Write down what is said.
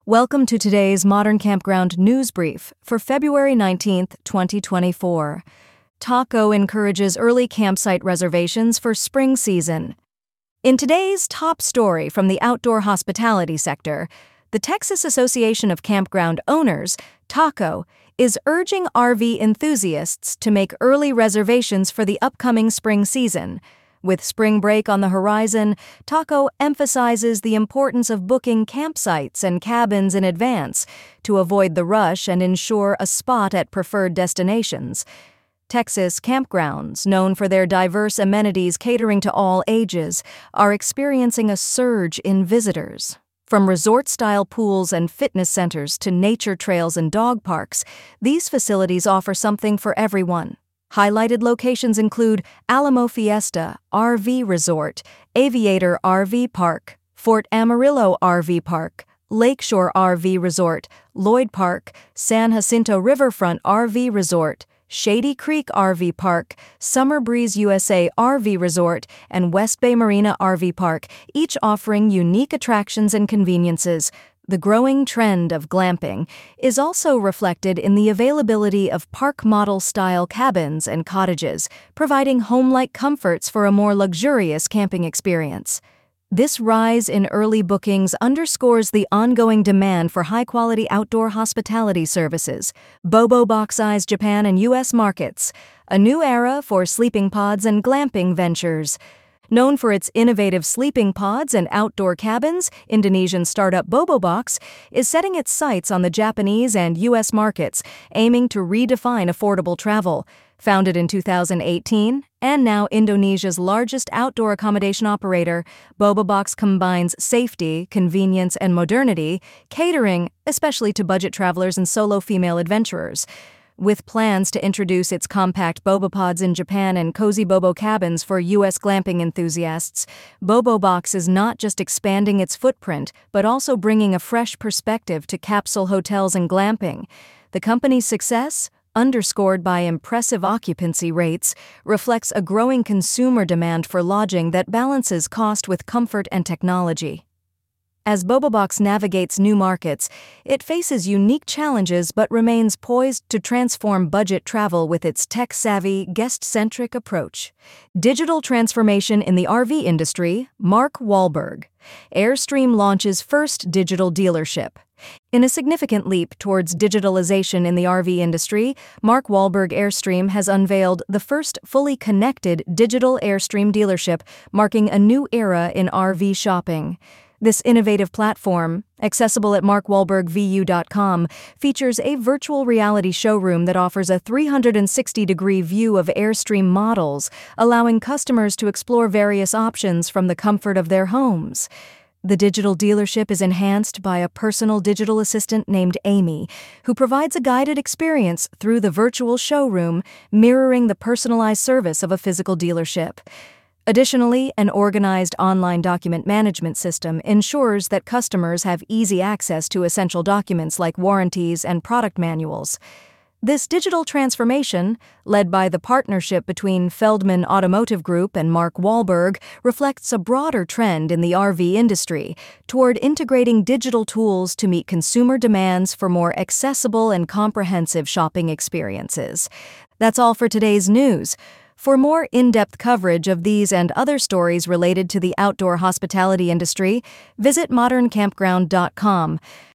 Welcome to today's Modern Campground News Brief for February 19th, 2024. Taco encourages early campsite reservations for spring season. In today's top story from the outdoor hospitality sector, the Texas Association of Campground Owners, TACO, is urging RV enthusiasts to make early reservations for the upcoming spring season. With spring break on the horizon, TACO emphasizes the importance of booking campsites and cabins in advance to avoid the rush and ensure a spot at preferred destinations. Texas campgrounds, known for their diverse amenities catering to all ages, are experiencing a surge in visitors. From resort-style pools and fitness centers to nature trails and dog parks, these facilities offer something for everyone. Highlighted locations include Alamo Fiesta RV Resort, Aviator RV Park, Fort Amarillo RV Park, Lakeshore RV Resort, Lloyd Park, San Jacinto Riverfront RV Resort, Shady Creek RV Park, Summer Breeze USA RV Resort, and West Bay Marina RV Park, each offering unique attractions and conveniences. The growing trend of glamping is also reflected in the availability of park model-style cabins and cottages, providing home-like comforts for a more luxurious camping experience. This rise in early bookings underscores the ongoing demand for high-quality outdoor hospitality services. BoBoBox eyes Japan and U.S. markets, a new era for sleeping pods and glamping ventures. Known for its innovative sleeping pods and outdoor cabins, Indonesian startup BoBoBox is setting its sights on the Japanese and U.S. markets, aiming to redefine affordable travel. Founded in 2018 and now Indonesia's largest outdoor accommodation operator, BoBoBox combines safety, convenience, and modernity, catering especially to budget travelers and solo female adventurers. With plans to introduce its compact BoBoPods in Japan and cozy Bobo cabins for U.S. glamping enthusiasts, BoBoBox is not just expanding its footprint, but also bringing a fresh perspective to capsule hotels and glamping. The company's success, underscored by impressive occupancy rates, reflects a growing consumer demand for lodging that balances cost with comfort and technology. As BoBoBox navigates new markets, it faces unique challenges but remains poised to transform budget travel with its tech-savvy, guest-centric approach. Digital transformation in the RV industry, Mark Wahlberg. Airstream launches first digital dealership. In a significant leap towards digitalization in the RV industry, Mark Wahlberg Airstream has unveiled the first fully connected digital Airstream dealership, marking a new era in RV shopping. This innovative platform, accessible at markwahlbergvu.com, features a virtual reality showroom that offers a 360-degree view of Airstream models, allowing customers to explore various options from the comfort of their homes. The digital dealership is enhanced by a personal digital assistant named Amy, who provides a guided experience through the virtual showroom, mirroring the personalized service of a physical dealership. Additionally, an organized online document management system ensures that customers have easy access to essential documents like warranties and product manuals. This digital transformation, led by the partnership between Feldman Automotive Group and Mark Wahlberg, reflects a broader trend in the RV industry toward integrating digital tools to meet consumer demands for more accessible and comprehensive shopping experiences. That's all for today's news. For more in-depth coverage of these and other stories related to the outdoor hospitality industry, visit moderncampground.com.